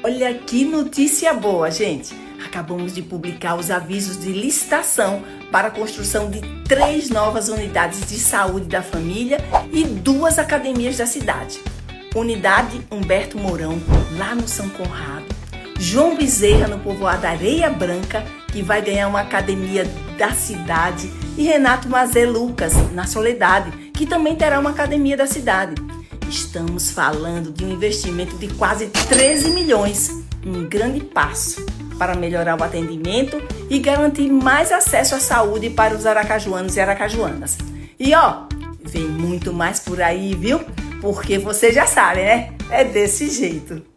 Olha que notícia boa, gente! Acabamos de publicar os avisos de licitação para a construção de 3 novas unidades de saúde da família e 2 academias da cidade. Unidade Humberto Mourão, lá no São Conrado. João Bezerra, no povoado Areia Branca, que vai ganhar uma academia da cidade. E Renato Mazé Lucas, na Soledade, que também terá uma academia da cidade. Estamos falando de um investimento de quase 13 milhões, um grande passo para melhorar o atendimento e garantir mais acesso à saúde para os aracajuanos e aracajuanas. E vem muito mais por aí, viu? Porque você já sabe, né? É desse jeito.